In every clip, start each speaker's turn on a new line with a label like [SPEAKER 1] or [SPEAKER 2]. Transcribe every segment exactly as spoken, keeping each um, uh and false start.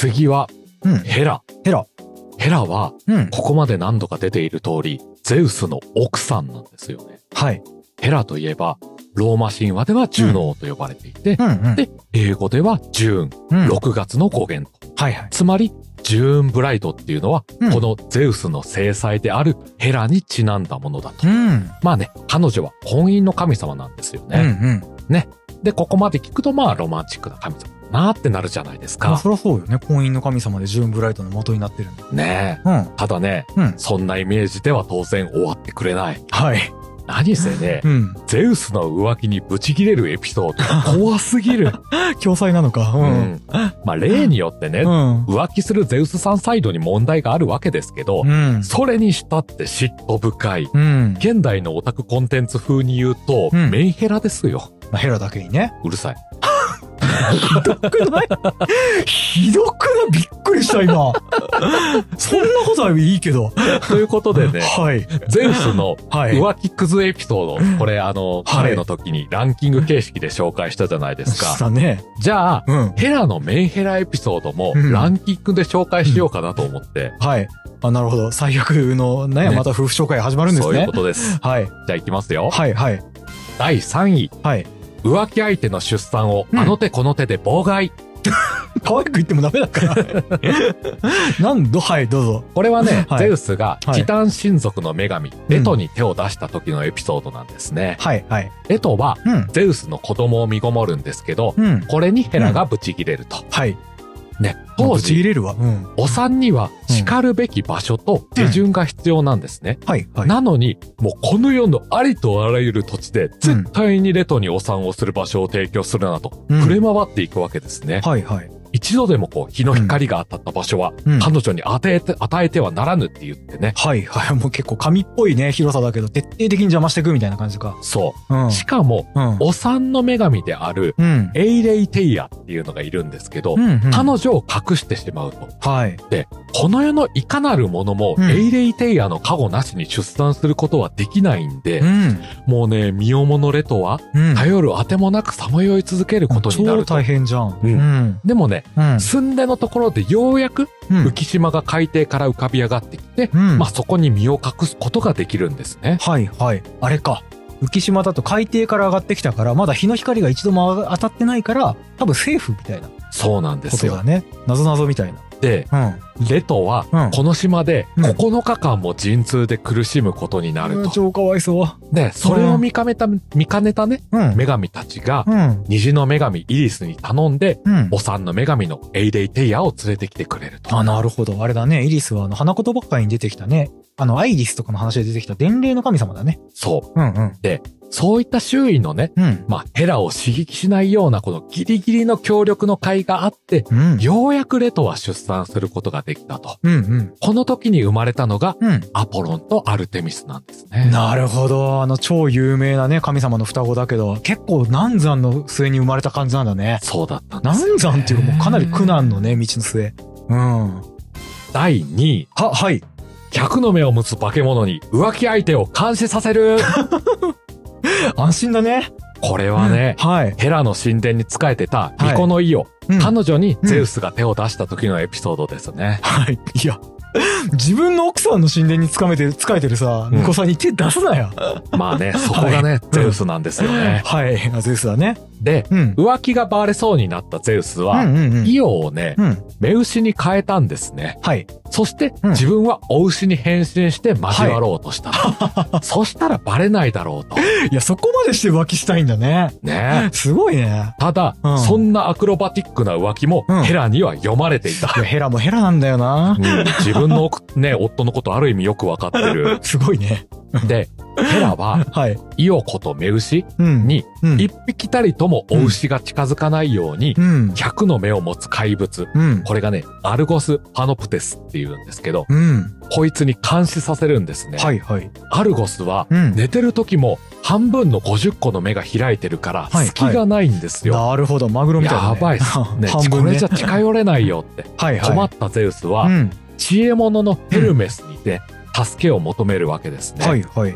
[SPEAKER 1] 次は、
[SPEAKER 2] うん。
[SPEAKER 1] ヘラ。
[SPEAKER 2] ヘラ。
[SPEAKER 1] ヘラは、
[SPEAKER 2] うん。
[SPEAKER 1] ここまで何度か出ている通り、ゼウスの奥さんなんですよね。
[SPEAKER 2] はい。
[SPEAKER 1] ヘラといえば、ローマ神話ではジュノーと呼ばれていて、
[SPEAKER 2] うんうん。
[SPEAKER 1] で、英語ではジューン、
[SPEAKER 2] うん、
[SPEAKER 1] ろくがつの語源と。
[SPEAKER 2] はいはい。
[SPEAKER 1] つまり、ジューンブライドっていうのは、
[SPEAKER 2] うん
[SPEAKER 1] このゼウスの正妻であるヘラにちなんだものだと。
[SPEAKER 2] うん。
[SPEAKER 1] まあね、彼女は婚姻の神様なんですよ
[SPEAKER 2] うんう
[SPEAKER 1] ね。
[SPEAKER 2] ん。
[SPEAKER 1] で、ここまで聞くとまあロマンチックな神様だなってなるじゃないです
[SPEAKER 2] まあ、
[SPEAKER 1] か。
[SPEAKER 2] そりゃそうよね。婚姻の神様でジューンブライトの元になってるんだ。
[SPEAKER 1] ねえ。
[SPEAKER 2] うん。
[SPEAKER 1] ただね、
[SPEAKER 2] うん。
[SPEAKER 1] そんなイメージでは当然終わってくれない。
[SPEAKER 2] はい。
[SPEAKER 1] 何せね、
[SPEAKER 2] うん。
[SPEAKER 1] ゼウスの浮気にブチ切れるエピソードが怖すぎる。
[SPEAKER 2] 共済なのか。
[SPEAKER 1] う
[SPEAKER 2] うん。
[SPEAKER 1] ん。まあ例によってね、
[SPEAKER 2] うん。
[SPEAKER 1] 浮気するゼウスさんサイドに問題があるわけですけど、
[SPEAKER 2] うん。
[SPEAKER 1] それにしたって嫉妬深い。
[SPEAKER 2] うん。
[SPEAKER 1] 現代のオタクコンテンツ風に言うと、
[SPEAKER 2] うん
[SPEAKER 1] メンヘラですよ。
[SPEAKER 2] まあ、ヘラだけにね。
[SPEAKER 1] うるさい。
[SPEAKER 2] ひどくないひどくないびっくりした今。そんなことはいいけど。
[SPEAKER 1] ということでね、
[SPEAKER 2] はい。
[SPEAKER 1] ゼウスの
[SPEAKER 2] はい。
[SPEAKER 1] 浮気クズエピソード、これあの、
[SPEAKER 2] はい
[SPEAKER 1] 彼の時にランキング形式で紹介したじゃないです
[SPEAKER 2] し
[SPEAKER 1] か。
[SPEAKER 2] たね。
[SPEAKER 1] じゃあ、
[SPEAKER 2] うん。
[SPEAKER 1] ヘラのメンヘラエピソードも
[SPEAKER 2] うん
[SPEAKER 1] ランキングで紹介しようかなと思って。
[SPEAKER 2] はい。あ、なるほど。最悪のね、
[SPEAKER 1] ね
[SPEAKER 2] また夫婦紹介始まるんですね。
[SPEAKER 1] そういうことです。
[SPEAKER 2] はい。
[SPEAKER 1] じゃあ行きますよ。
[SPEAKER 2] はい、はい。
[SPEAKER 1] だいさんい。
[SPEAKER 2] はい。
[SPEAKER 1] 浮気相手の出産を
[SPEAKER 2] うん
[SPEAKER 1] あの手この手で妨害。
[SPEAKER 2] 可愛く言ってもダメだから。なんど、はい、どうぞ。
[SPEAKER 1] これはね、
[SPEAKER 2] はい
[SPEAKER 1] ゼウスが
[SPEAKER 2] はい
[SPEAKER 1] ティタン親族の女神、レトに手を出した時のエピソードなんですね。
[SPEAKER 2] はい、はい。
[SPEAKER 1] レトは
[SPEAKER 2] うん。
[SPEAKER 1] ゼウスの子供を身ごもるんですけど、
[SPEAKER 2] うん。
[SPEAKER 1] これにヘラがブチギレると。
[SPEAKER 2] はい。
[SPEAKER 1] ね、
[SPEAKER 2] 当
[SPEAKER 1] 当時、
[SPEAKER 2] 時入れるわ。うん。
[SPEAKER 1] お産には叱るべき場所と手順が必要なんですね。
[SPEAKER 2] はい、はい。
[SPEAKER 1] なのに、もうこの世のありとあらゆる土地で、絶対にレトにお産をする場所を提供するなと、
[SPEAKER 2] うん
[SPEAKER 1] 触れ回っていくわけですね。
[SPEAKER 2] はい、はい。
[SPEAKER 1] 一度でもこう、日の光が当たった場所は、
[SPEAKER 2] うん
[SPEAKER 1] 彼女に与えて、与えてはならぬって言ってね。
[SPEAKER 2] はい、はい。もう結構神っぽいね、広さだけど、徹底的に邪魔していくみたいな感じか。
[SPEAKER 1] そうう。
[SPEAKER 2] ん。
[SPEAKER 1] しかも、
[SPEAKER 2] うん。
[SPEAKER 1] お産の女神である、
[SPEAKER 2] うん。
[SPEAKER 1] エイレイテイヤっていうのがいるんですけど、
[SPEAKER 2] うん。
[SPEAKER 1] 彼女を隠してしまうと。
[SPEAKER 2] はい。
[SPEAKER 1] この世のいかなるものも、
[SPEAKER 2] うん
[SPEAKER 1] エイレイテイヤの加護なしに出産することはできないんで、
[SPEAKER 2] うん。
[SPEAKER 1] もうね、身重のレトは、
[SPEAKER 2] うん。
[SPEAKER 1] 頼るあてもなくさまよい続けることになると。
[SPEAKER 2] 超大変じゃん。
[SPEAKER 1] うん
[SPEAKER 2] うん。
[SPEAKER 1] でもね、
[SPEAKER 2] うん。
[SPEAKER 1] 寸出のところでようやく
[SPEAKER 2] うん。
[SPEAKER 1] 浮島が海底から浮かび上がってきて、
[SPEAKER 2] うん。
[SPEAKER 1] まあそこに身を隠すことができるんですね。
[SPEAKER 2] はい、はい。あれか。浮島だと海底から上がってきたから、まだ日の光が一度も当たってないから、多分セーフみたいなこ
[SPEAKER 1] そうなんですよ
[SPEAKER 2] とだ。ね。なぞなぞみたいな。
[SPEAKER 1] で、
[SPEAKER 2] うん。
[SPEAKER 1] レトは
[SPEAKER 2] うん、
[SPEAKER 1] この島で
[SPEAKER 2] うん
[SPEAKER 1] ここのかかんも陣痛で苦しむことになると。
[SPEAKER 2] うん超かわいそう。
[SPEAKER 1] で、それを見かねた、見かねたね、
[SPEAKER 2] うん。
[SPEAKER 1] 女神たちが、
[SPEAKER 2] うん。
[SPEAKER 1] 虹の女神イリスに頼んで、
[SPEAKER 2] うん。
[SPEAKER 1] お産の女神のエイレイテイヤを連れてきてくれると。
[SPEAKER 2] あ、なるほど。あれだね。イリスはあの、花言葉会に出てきたね。あの、アイリスとかの話で出てきた伝令の神様だね。
[SPEAKER 1] そう。
[SPEAKER 2] うんうん。
[SPEAKER 1] そういった周囲のね、
[SPEAKER 2] うん。
[SPEAKER 1] まあ、ヘラを刺激しないようなこのギリギリの協力の会があって、
[SPEAKER 2] うん。
[SPEAKER 1] ようやくレトは出産することができたと。
[SPEAKER 2] うんうん。
[SPEAKER 1] この時に生まれたのが、
[SPEAKER 2] うん。
[SPEAKER 1] アポロンとアルテミスなんですね。
[SPEAKER 2] なるほど。あの、超有名なね、神様の双子だけど、結構難産の末に生まれた感じなんだね。
[SPEAKER 1] そうだったんですよね。
[SPEAKER 2] 難産っていうかもうかなり苦難のね、道の末。うん。は、
[SPEAKER 1] だいにい、
[SPEAKER 2] はい。
[SPEAKER 1] 百の目を持つ化け物に浮気相手を監視させる。
[SPEAKER 2] 安心だね。
[SPEAKER 1] これはね、
[SPEAKER 2] はい。
[SPEAKER 1] ヘラの神殿に仕えてた
[SPEAKER 2] はい
[SPEAKER 1] 巫女のイオ、
[SPEAKER 2] うん
[SPEAKER 1] 彼女にゼウスが手を出した時のエピソードですね。
[SPEAKER 2] はい。いや、自分の奥さんの神殿につかめて、仕えてるさ、
[SPEAKER 1] うん
[SPEAKER 2] 巫女さんに手出すなよ。
[SPEAKER 1] まあね、そこがね、ゼウスなんですよね。
[SPEAKER 2] はい。あゼウスだね。
[SPEAKER 1] で、
[SPEAKER 2] うん。
[SPEAKER 1] 浮気がバレそうになったゼウスは、
[SPEAKER 2] うんうんうん。
[SPEAKER 1] イオをね、
[SPEAKER 2] うん。
[SPEAKER 1] 目牛に変えたんですね。
[SPEAKER 2] はい。
[SPEAKER 1] そして、
[SPEAKER 2] うん
[SPEAKER 1] 自分はお牛に変身して交わろうとした。そしたらバレないだろうと。
[SPEAKER 2] いや、そこまでして浮気したいんだね。
[SPEAKER 1] ね。
[SPEAKER 2] すごいね。
[SPEAKER 1] ただ、
[SPEAKER 2] うん
[SPEAKER 1] そんなアクロバティックな浮気も
[SPEAKER 2] うん
[SPEAKER 1] ヘラには読まれていた。
[SPEAKER 2] いや、ヘラもヘラなんだよな。
[SPEAKER 1] うん自分の奥ね、夫のことある意味よくわかってる。
[SPEAKER 2] すごいね。
[SPEAKER 1] で、ヘラは、
[SPEAKER 2] はい。
[SPEAKER 1] イオコと目牛
[SPEAKER 2] うん。
[SPEAKER 1] に、
[SPEAKER 2] うん。
[SPEAKER 1] 一匹たりともお牛が近づかないように
[SPEAKER 2] う、ん。
[SPEAKER 1] 百の目を持つ怪物。
[SPEAKER 2] うん。
[SPEAKER 1] これがね、アルゴス・パノプテスっていうんですけど、
[SPEAKER 2] うん。
[SPEAKER 1] こいつに監視させるんですね。
[SPEAKER 2] はいはい。
[SPEAKER 1] アルゴスは、
[SPEAKER 2] うん。
[SPEAKER 1] 寝てる時も半分のごじゅっこの目が開いてるから、
[SPEAKER 2] はい
[SPEAKER 1] 隙がないんですよ。
[SPEAKER 2] なるほど。マグロみたいだね。
[SPEAKER 1] やばいっす。ね、
[SPEAKER 2] 半分ね
[SPEAKER 1] これじゃ。近寄れないよって。
[SPEAKER 2] はいはい。
[SPEAKER 1] 困ったゼウスは、
[SPEAKER 2] うん。
[SPEAKER 1] 知恵者のヘルメスにて、助けを求めるわけですね。
[SPEAKER 2] はいはい。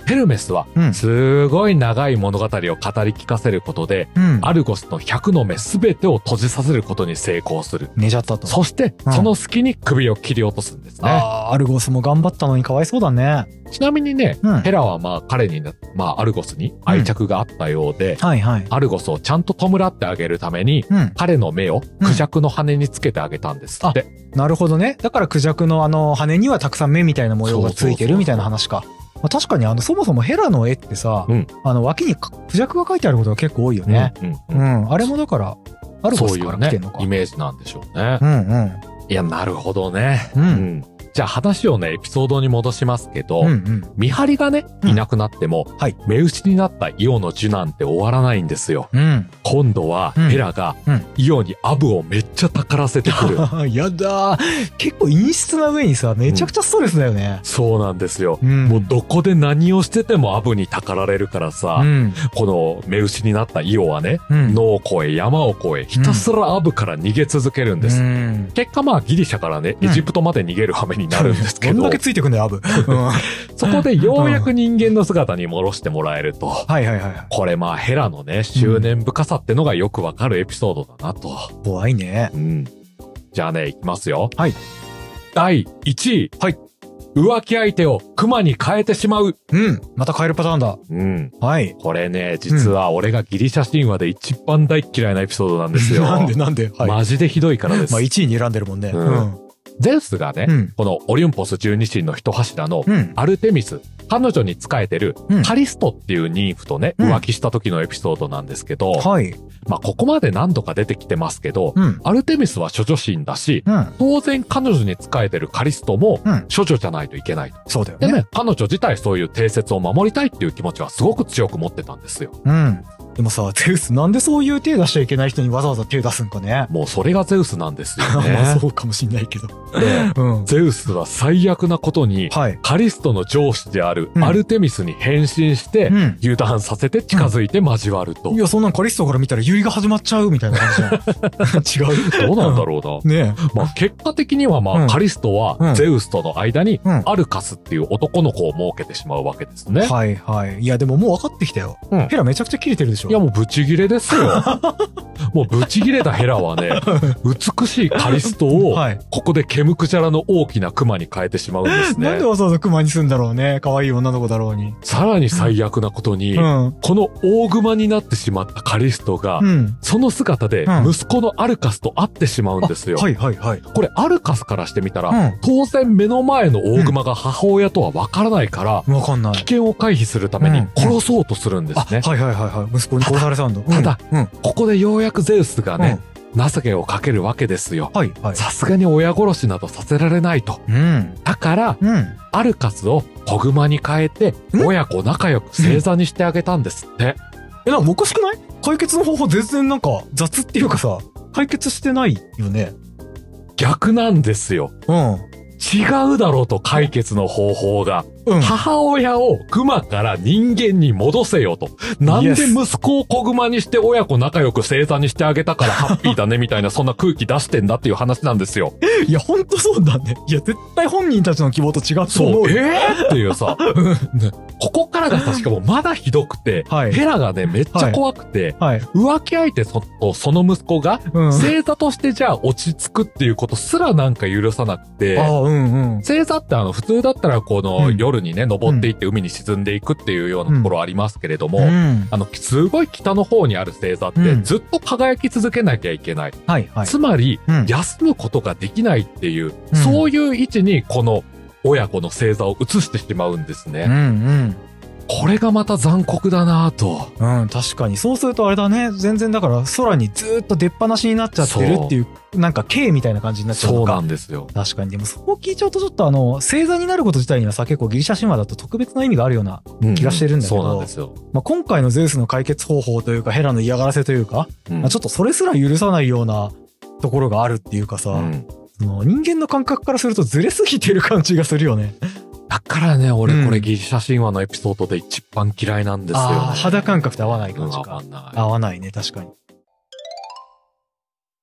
[SPEAKER 1] ヘルメスは
[SPEAKER 2] うん、
[SPEAKER 1] すごい長い物語を語り聞かせることで、
[SPEAKER 2] うん。
[SPEAKER 1] アルゴスのひゃくの目すべてを閉じさせることに成功する。
[SPEAKER 2] 寝ちゃったと。
[SPEAKER 1] そして、
[SPEAKER 2] うん
[SPEAKER 1] その隙に首を切り落とすんですね。
[SPEAKER 2] ああ、アルゴスも頑張ったのにかわいそうだね。
[SPEAKER 1] ちなみにね、
[SPEAKER 2] うん
[SPEAKER 1] ヘラはまあ彼にな、まあアルゴスに愛着があったようで、
[SPEAKER 2] はいはい。
[SPEAKER 1] アルゴスをちゃんと弔ってあげるために、
[SPEAKER 2] うん。
[SPEAKER 1] 彼の目をクジャクの羽につけてあげたんですって。
[SPEAKER 2] なるほどね。だからクジャクのあの羽にはたくさん目みたいな模様がついてるみたいな話か。まあ、確かにあのそもそもヘラの絵ってさ、
[SPEAKER 1] うん
[SPEAKER 2] あの脇にクジャクが描いてあることが結構多いよね。
[SPEAKER 1] うん
[SPEAKER 2] う
[SPEAKER 1] うん
[SPEAKER 2] ん。あれもだからアルゴスから
[SPEAKER 1] そういうね
[SPEAKER 2] 来てんのか。
[SPEAKER 1] イメージなんでしょうね。
[SPEAKER 2] うんうん。
[SPEAKER 1] いや、なるほどね。
[SPEAKER 2] うん
[SPEAKER 1] じゃあ話をね、エピソードに戻しますけど、
[SPEAKER 2] うんうん。
[SPEAKER 1] 見張りがね、
[SPEAKER 2] うん
[SPEAKER 1] いなくなっても、
[SPEAKER 2] はい
[SPEAKER 1] 目牛になったイオの樹なんて終わらないんですよ。
[SPEAKER 2] うん。
[SPEAKER 1] 今度は
[SPEAKER 2] うん
[SPEAKER 1] ヘラが
[SPEAKER 2] うん
[SPEAKER 1] イオにアブをめっちゃたからせてくる。
[SPEAKER 2] やだー。結構陰湿な上にさ、めちゃくちゃストレスだよね。
[SPEAKER 1] そうなんですよ。
[SPEAKER 2] うん。
[SPEAKER 1] もうどこで何をしててもアブにたかられるからさ、
[SPEAKER 2] うん。
[SPEAKER 1] この目牛になったイオはね、
[SPEAKER 2] うん。
[SPEAKER 1] 野を越え山を越えひたすらアブから逃げ続けるんです。
[SPEAKER 2] うん。
[SPEAKER 1] 結果まあギリシャからね、エジプトまで逃げる羽目になるんですけど、
[SPEAKER 2] どんだけついてくんだよ、アブ。うん。
[SPEAKER 1] そこでようやく人間の姿に戻してもらえると、
[SPEAKER 2] はいはいはいはい。
[SPEAKER 1] これまあヘラのね、執念深さってのがよくわかるエピソードだなと。
[SPEAKER 2] 怖いね。
[SPEAKER 1] うん。じゃあね、いきますよ。
[SPEAKER 2] はい。
[SPEAKER 1] だいいちい。
[SPEAKER 2] はい。
[SPEAKER 1] 浮気相手を熊に変えてしまう。
[SPEAKER 2] うん。また変えるパターンだ。
[SPEAKER 1] うん。
[SPEAKER 2] はい。
[SPEAKER 1] これね、実は俺がギリシャ神話で一番大っ嫌いなエピソードなんですよ。
[SPEAKER 2] なんでなんではい。
[SPEAKER 1] マジでひどいからです。
[SPEAKER 2] まあいちいに選んでるもんね。
[SPEAKER 1] う
[SPEAKER 2] うんん。
[SPEAKER 1] ゼウスがね、
[SPEAKER 2] うん。
[SPEAKER 1] このオリュンポス十二神の一柱の
[SPEAKER 2] うん。
[SPEAKER 1] アルテミス、彼女に仕えてる
[SPEAKER 2] うん
[SPEAKER 1] カリストっていうニンフとね、
[SPEAKER 2] うん
[SPEAKER 1] 浮気した時のエピソードなんですけど、
[SPEAKER 2] はい。
[SPEAKER 1] まあここまで何度か出てきてますけど、
[SPEAKER 2] うん。
[SPEAKER 1] アルテミスは処女神だし、
[SPEAKER 2] うん。
[SPEAKER 1] 当然彼女に仕えてるカリストも
[SPEAKER 2] うん。
[SPEAKER 1] 処女じゃないといけない。
[SPEAKER 2] そうだよね。
[SPEAKER 1] でね、彼女自体そういう定説を守りたいっていう気持ちはすごく強く持ってたんですよ。
[SPEAKER 2] うん。でもさ、ゼウスなんでそういう手出しちゃいけない人にわざわざ手出すんかね。
[SPEAKER 1] もうそれがゼウスなんですよ
[SPEAKER 2] まあ
[SPEAKER 1] ね。
[SPEAKER 2] そうかもしんないけど。
[SPEAKER 1] で
[SPEAKER 2] うん。
[SPEAKER 1] ゼウスは最悪なことに、
[SPEAKER 2] はい。
[SPEAKER 1] カリストの上司である
[SPEAKER 2] うん
[SPEAKER 1] アルテミスに変身して、
[SPEAKER 2] うん。
[SPEAKER 1] 油断させて近づいて交わると。
[SPEAKER 2] いや、そんなんカリストから見たらユリが始まっちゃうみたいな感じじゃん。違う
[SPEAKER 1] どうなんだろうな。
[SPEAKER 2] ね
[SPEAKER 1] まあ結果的にはまあ、
[SPEAKER 2] うん
[SPEAKER 1] カリスト
[SPEAKER 2] うん
[SPEAKER 1] はゼウスとの間に
[SPEAKER 2] うん
[SPEAKER 1] アルカスっていう男の子を設けてしまうわけですね。
[SPEAKER 2] はいはい。いや、でももう分かってきたよ。
[SPEAKER 1] うん
[SPEAKER 2] ヘラめちゃくちゃ切れてるでしょ。
[SPEAKER 1] いやもうブチギレですよ。もうブチギレたヘラはね、美しいカリストを
[SPEAKER 2] はい。
[SPEAKER 1] ここでケムクジャラの大きなクマに変えてしまうんですね
[SPEAKER 2] なんで。わざわざクマにすんだろうね。可愛い女の子だろうに。
[SPEAKER 1] さらに最悪なことに、
[SPEAKER 2] うん。
[SPEAKER 1] この大熊になってしまったカリストが、
[SPEAKER 2] うん。
[SPEAKER 1] その姿で
[SPEAKER 2] うん
[SPEAKER 1] 息子のアルカスと会ってしまうんですよ。
[SPEAKER 2] はいはいはい。
[SPEAKER 1] これアルカスからしてみたら、
[SPEAKER 2] うん
[SPEAKER 1] 当然目の前の大熊が母親とは分からないから、
[SPEAKER 2] わかんない
[SPEAKER 1] 危。険を回避するために
[SPEAKER 2] うん
[SPEAKER 1] 殺そうとするんで
[SPEAKER 2] あ、
[SPEAKER 1] すね。
[SPEAKER 2] はいはいはいはい。息子に殺されたんだ。
[SPEAKER 1] ただ
[SPEAKER 2] うん。うん。
[SPEAKER 1] ここでようやくゼウスがね、情けをかけるわけですよ。
[SPEAKER 2] はいはい。
[SPEAKER 1] さすがに親殺しなどさせられないと。
[SPEAKER 2] うん。
[SPEAKER 1] だから、
[SPEAKER 2] うん。
[SPEAKER 1] アルカスを子熊に変えて、
[SPEAKER 2] ん
[SPEAKER 1] 親子仲良く正座にしてあげたんですって。
[SPEAKER 2] え、なんかおかしくない？解決の方法全然なんか雑っていうかさ、解決してないよね。
[SPEAKER 1] 逆なんですよ。
[SPEAKER 2] うん。
[SPEAKER 1] 違うだろうと解決の方法が。
[SPEAKER 2] うん。
[SPEAKER 1] 母親を熊から人間に戻せよと。なんで息子を子熊にして親子仲良く正座にしてあげたからハッピーだねみたいなそんな空気出してんだっていう話なんですよ。
[SPEAKER 2] いや、ほんとそうだね。いや、絶対本人たちの希望と違うと
[SPEAKER 1] そう、
[SPEAKER 2] 思うよ。
[SPEAKER 1] えーっていうさ、ねここからが確かもうまだひどくて、
[SPEAKER 2] はい
[SPEAKER 1] ヘラがね、めっちゃ怖くて、
[SPEAKER 2] はい。
[SPEAKER 1] 浮気相手そとその息子が
[SPEAKER 2] うん。
[SPEAKER 1] 正座としてじゃあ落ち着くっていうことすらなんか許さなくて、
[SPEAKER 2] ああ、うんうん。
[SPEAKER 1] 正座ってあの普通だったらこの
[SPEAKER 2] うん
[SPEAKER 1] 夜にね、登っていって海に沈んでいくっていうようなところありますけれども、
[SPEAKER 2] うん。
[SPEAKER 1] あの、すごい北の方にある星座って
[SPEAKER 2] うん
[SPEAKER 1] ずっと輝き続けなきゃいけない。
[SPEAKER 2] はいはい。
[SPEAKER 1] つまり、
[SPEAKER 2] うん。
[SPEAKER 1] 休むことができないっていう、
[SPEAKER 2] うん
[SPEAKER 1] そういう位置にこの親子の星座を移してしまうんです
[SPEAKER 2] うん
[SPEAKER 1] ね。
[SPEAKER 2] うん。
[SPEAKER 1] これがまた残酷だなぁと。
[SPEAKER 2] うん、確かに。そうするとあれだね。全然だから空にずーっと出っ放しになっちゃってるっていう、なんか刑みたいな感じになっちゃう
[SPEAKER 1] そうな
[SPEAKER 2] のか。
[SPEAKER 1] んですよ。
[SPEAKER 2] 確かに。でもそう聞いちゃうとちょっとあの、星座になること自体にはさ、結構ギリシャ神話だと特別な意味があるような。気がしてるんだけど
[SPEAKER 1] そうなんですよ。
[SPEAKER 2] まあ、今回のゼウスの解決方法というか、ヘラの嫌がらせというか、
[SPEAKER 1] うん
[SPEAKER 2] まあ、ちょっとそれすら許さないようなところがあるっていうかさ、
[SPEAKER 1] うん
[SPEAKER 2] その人間の感覚からするとずれすぎてる感じがするよね。
[SPEAKER 1] だからね、俺
[SPEAKER 2] うん
[SPEAKER 1] これギリシャ神話のエピソードで一番嫌いなんですよね。
[SPEAKER 2] ああ、肌感覚って合わない
[SPEAKER 1] うん
[SPEAKER 2] 感じか。
[SPEAKER 1] 合わない。
[SPEAKER 2] 合わないね、確かに。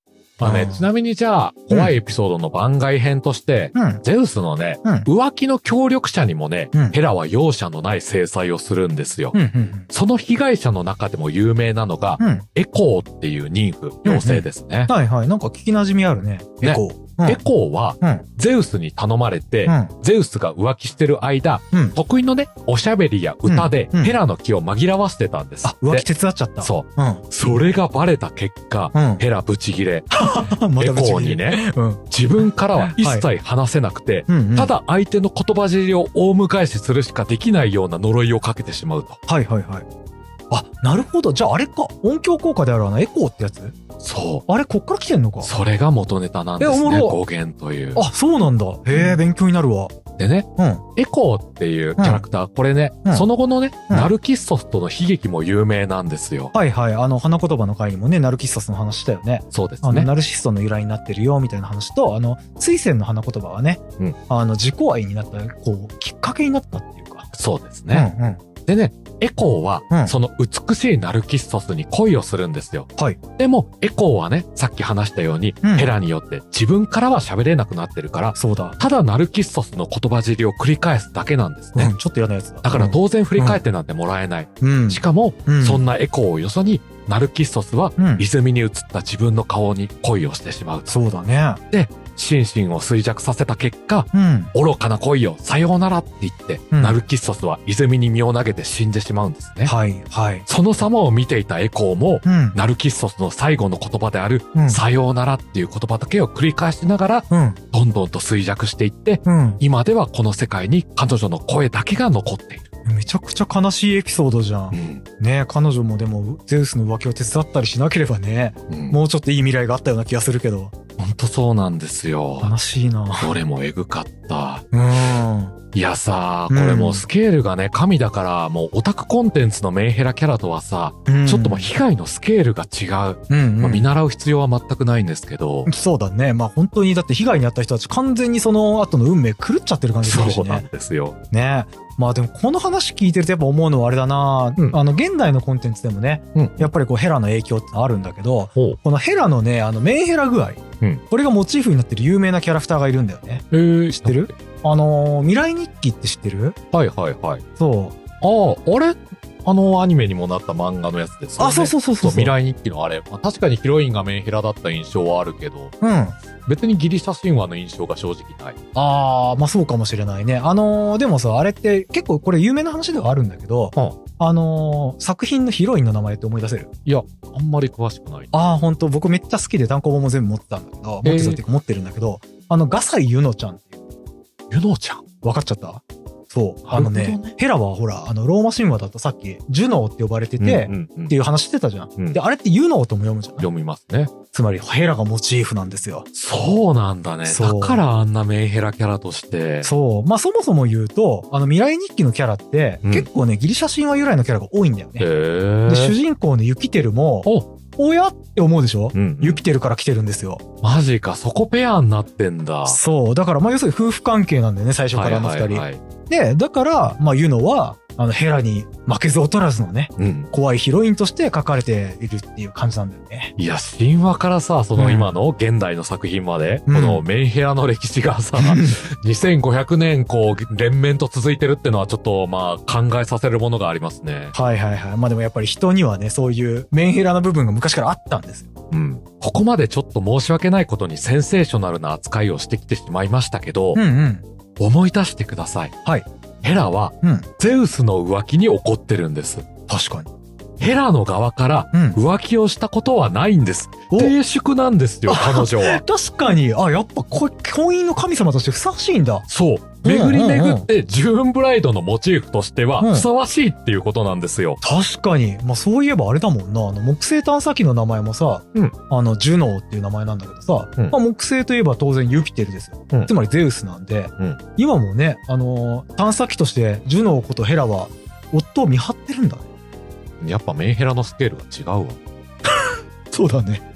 [SPEAKER 1] まあね、
[SPEAKER 2] うん
[SPEAKER 1] ちなみにじゃあ、怖いエピソードの番外編として、
[SPEAKER 2] うん。
[SPEAKER 1] ゼウスのね、
[SPEAKER 2] うん。
[SPEAKER 1] 浮気の協力者にもね、
[SPEAKER 2] うん
[SPEAKER 1] ヘラは容赦のない制裁をするんですよ。
[SPEAKER 2] うん。うん。
[SPEAKER 1] その被害者の中でも有名なのが、
[SPEAKER 2] うん。
[SPEAKER 1] エコーっていう妊婦、妖精ですね。
[SPEAKER 2] はいはい。なんか聞き馴染みあるね。
[SPEAKER 1] ね
[SPEAKER 2] エコー。うん
[SPEAKER 1] エコーは、
[SPEAKER 2] うん。
[SPEAKER 1] ゼウスに頼まれて、
[SPEAKER 2] うん。
[SPEAKER 1] ゼウスが浮気してる間、
[SPEAKER 2] うん。
[SPEAKER 1] 得意のね、おしゃべりや歌で、
[SPEAKER 2] うんうん
[SPEAKER 1] ヘラの気を紛らわせてたんですっ
[SPEAKER 2] あ、
[SPEAKER 1] て。
[SPEAKER 2] 浮気手伝っちゃった。
[SPEAKER 1] そう。
[SPEAKER 2] うん。
[SPEAKER 1] それがバレた結果、
[SPEAKER 2] うん。
[SPEAKER 1] ヘラブチギレ、
[SPEAKER 2] ま
[SPEAKER 1] エコ
[SPEAKER 2] たぶち切れ
[SPEAKER 1] ーに。ね、
[SPEAKER 2] うん。
[SPEAKER 1] 自分からは一切話せなくて、
[SPEAKER 2] うんうん。
[SPEAKER 1] ただ相手の言葉尻を大迎えしするしかできないような呪いをかけてしまうと。
[SPEAKER 2] はいはいはい。あ、なるほど。じゃああれか。音響効果であるあのエコーってやつ
[SPEAKER 1] そ
[SPEAKER 2] あれ、こっから来てんのか
[SPEAKER 1] う。。それが元ネタなんですね。
[SPEAKER 2] えおもろ
[SPEAKER 1] 語源という。
[SPEAKER 2] あ、そうなんだ。へえ、勉強になるわ。
[SPEAKER 1] でね、
[SPEAKER 2] うん。
[SPEAKER 1] エコーっていうキャラクター、これね、
[SPEAKER 2] うん
[SPEAKER 1] その後のね、
[SPEAKER 2] うん
[SPEAKER 1] ナルキッソスとの悲劇も有名なんですよ。
[SPEAKER 2] はいはい。あの、花言葉の回にもね、ナルキッサスの話したよね。あの、
[SPEAKER 1] そうですね。
[SPEAKER 2] ナルシストの由来になってるよ、みたいな話と、あの、水仙の花言葉はね、
[SPEAKER 1] うん
[SPEAKER 2] あの、自己愛になった、こう、きっかけになったっていうか。
[SPEAKER 1] そうですね。
[SPEAKER 2] うんうん。
[SPEAKER 1] でね、エコーは、
[SPEAKER 2] うん
[SPEAKER 1] その美しいナルキッソスに恋をするんですよ。
[SPEAKER 2] はい。
[SPEAKER 1] でも、エコーはね、さっき話したように、
[SPEAKER 2] うん
[SPEAKER 1] ヘラによって自分からは喋れなくなってるから、
[SPEAKER 2] そうだ。
[SPEAKER 1] ただナルキッソスの言葉尻を繰り返すだけなんですね。
[SPEAKER 2] うん、ちょっと嫌なやつだ。
[SPEAKER 1] だから当然振り返ってなんてもらえない。
[SPEAKER 2] うん。
[SPEAKER 1] しかも、
[SPEAKER 2] うん、
[SPEAKER 1] そんなエコーをよそに、ナルキッソスは
[SPEAKER 2] うん、
[SPEAKER 1] 泉に映った自分の顔に恋をしてしまうと。
[SPEAKER 2] そうだね。
[SPEAKER 1] 心身を衰弱させた結果、
[SPEAKER 2] うん。
[SPEAKER 1] 愚かな恋よ、さようならって言って、
[SPEAKER 2] うん
[SPEAKER 1] ナルキッソスは泉に身を投げて死んでしまうんですね。
[SPEAKER 2] はい、はい。
[SPEAKER 1] その様を見ていたエコーも、
[SPEAKER 2] うん。
[SPEAKER 1] ナルキッソスの最後の言葉である、
[SPEAKER 2] うん。
[SPEAKER 1] さようならっていう言葉だけを繰り返しながら、
[SPEAKER 2] うん。
[SPEAKER 1] どんどんと衰弱していって、
[SPEAKER 2] うん。
[SPEAKER 1] 今ではこの世界に彼女の声だけが残っている。
[SPEAKER 2] めちゃくちゃ悲しいエピソードじゃ。
[SPEAKER 1] うんん。
[SPEAKER 2] ねえ、彼女もでも、ゼウスの浮気を手伝ったりしなければね、
[SPEAKER 1] うん、
[SPEAKER 2] もうちょっといい未来があったような気がするけど。
[SPEAKER 1] ほんとそうなんですよ。
[SPEAKER 2] 悲しいな。
[SPEAKER 1] どれもエグかった。
[SPEAKER 2] うん。
[SPEAKER 1] いやさ、これもうスケールがね、神だから、もうオタクコンテンツのメンヘラキャラとはさ、
[SPEAKER 2] うん
[SPEAKER 1] ちょっともう被害のスケールが違う。
[SPEAKER 2] うん、うん。
[SPEAKER 1] まあ、見習う必要は全くないんですけど、
[SPEAKER 2] そうだね。まあ本当に、だって被害に遭った人たち完全にその後の運命狂っちゃってる感じするし
[SPEAKER 1] そうなん
[SPEAKER 2] ね。
[SPEAKER 1] ですよ。
[SPEAKER 2] ねまあでもこの話聞いてるとやっぱ思うのはあれだな、
[SPEAKER 1] うん
[SPEAKER 2] あの現代のコンテンツでもね、
[SPEAKER 1] うん
[SPEAKER 2] やっぱりこうヘラの影響ってあるんだけど、
[SPEAKER 1] ほう。
[SPEAKER 2] このヘラのね、あのメンヘラ具合、
[SPEAKER 1] うん
[SPEAKER 2] これがモチーフになってる有名なキャラクターがいるんだよね。
[SPEAKER 1] えー、
[SPEAKER 2] 知ってる？あのー未来日記って知ってる？
[SPEAKER 1] はいはいはい。
[SPEAKER 2] そう。
[SPEAKER 1] ああ、あれあのアニメにもなった漫画のやつですよね。
[SPEAKER 2] あ、そうそうそうそう。
[SPEAKER 1] 未来日記のあれ、まあ、確かにヒロインがメンヘラだった印象はあるけど、
[SPEAKER 2] うん。
[SPEAKER 1] 別にギリシャ神話の印象が正直ない。
[SPEAKER 2] ああ、まあそうかもしれないね。あのーでもさ、あれって結構これ有名な話ではあるんだけど、
[SPEAKER 1] は
[SPEAKER 2] あのー作品のヒロインの名前って思い出せる？
[SPEAKER 1] いや、あんまり詳しくない。
[SPEAKER 2] ああ、本当僕めっちゃ好きで単行本も全部持ってたんだけど、持ってたっていうか持ってるんだけど、あの、ガサイユノちゃんっていう、
[SPEAKER 1] ユノちゃん。
[SPEAKER 2] 分かっちゃった？そう。あの
[SPEAKER 1] なるほど
[SPEAKER 2] ね、ヘラはほら、あの、ローマ神話だとさっき、ジュノーって呼ばれてて、
[SPEAKER 1] うんうんうん
[SPEAKER 2] っていう話してたじゃん。
[SPEAKER 1] うん
[SPEAKER 2] で、あれってユノーとも読むじゃん。
[SPEAKER 1] 読みますね。
[SPEAKER 2] つまり、ヘラがモチーフなんですよ。
[SPEAKER 1] そうなんだね。
[SPEAKER 2] そう
[SPEAKER 1] だからあんなメンヘラキャラとして。
[SPEAKER 2] そう。まあ、そもそも言うと、あの、未来日記のキャラって、
[SPEAKER 1] うん
[SPEAKER 2] 結構ね、ギリシャ神話由来のキャラが多いんだよね。
[SPEAKER 1] へえ。
[SPEAKER 2] で、主人公のユキテルも、
[SPEAKER 1] お、
[SPEAKER 2] おやって思うでしょ、
[SPEAKER 1] うん。
[SPEAKER 2] ユキテルから来てるんですよ。
[SPEAKER 1] マジか、そこペアになってんだ。
[SPEAKER 2] そう。だから、まあ、要するに夫婦関係なんだよね、最初からあの二人。
[SPEAKER 1] はいはいはい。
[SPEAKER 2] で、だから、まあ、ユノは、あの、ヘラに負けず劣らずのね、
[SPEAKER 1] うん。
[SPEAKER 2] 怖いヒロインとして描かれているっていう感じなんだよね。
[SPEAKER 1] いや、神話からさ、その
[SPEAKER 2] うん
[SPEAKER 1] 今の現代の作品まで、
[SPEAKER 2] うん
[SPEAKER 1] このメンヘラの歴史がさ、にせんごひゃくねんこう、連綿と続いてるってのはちょっと、まあ、考えさせるものがありますね。
[SPEAKER 2] はいはいはい。まあでもやっぱり人にはね、そういうメンヘラな部分が昔からあったんですよ。
[SPEAKER 1] うん。ここまでちょっと申し訳ないことにセンセーショナルな扱いをしてきてしまいましたけど、
[SPEAKER 2] うんうん。
[SPEAKER 1] 思い出してください。
[SPEAKER 2] はい。
[SPEAKER 1] ヘラは、
[SPEAKER 2] うん。
[SPEAKER 1] ゼウスの浮気に怒ってるんです。
[SPEAKER 2] 確かに。
[SPEAKER 1] ヘラの側から
[SPEAKER 2] うん。
[SPEAKER 1] 浮気をしたことはないんです。
[SPEAKER 2] お
[SPEAKER 1] 低粛なんですよ、彼女は。
[SPEAKER 2] 確かに、あ、やっぱこ婚姻の神様としてふさわしいんだ。
[SPEAKER 1] そう。巡り巡って、ジューンブライドのモチーフとしては、
[SPEAKER 2] うん
[SPEAKER 1] ふさわしいっていうことなんですよ。
[SPEAKER 2] 確かに。まあそういえばあれだもんな。あの、木星探査機の名前もさ、
[SPEAKER 1] うん
[SPEAKER 2] あの、ジュノーっていう名前なんだけどさ、
[SPEAKER 1] うん
[SPEAKER 2] まあ木星といえば当然ユピテルですよ。
[SPEAKER 1] うん
[SPEAKER 2] つまりゼウスなんで、
[SPEAKER 1] うん
[SPEAKER 2] 今もね、あのー探査機としてジュノーことヘラは夫を見張ってるんだね。
[SPEAKER 1] やっぱメンヘラのスケールが違うわ。
[SPEAKER 2] そうだね。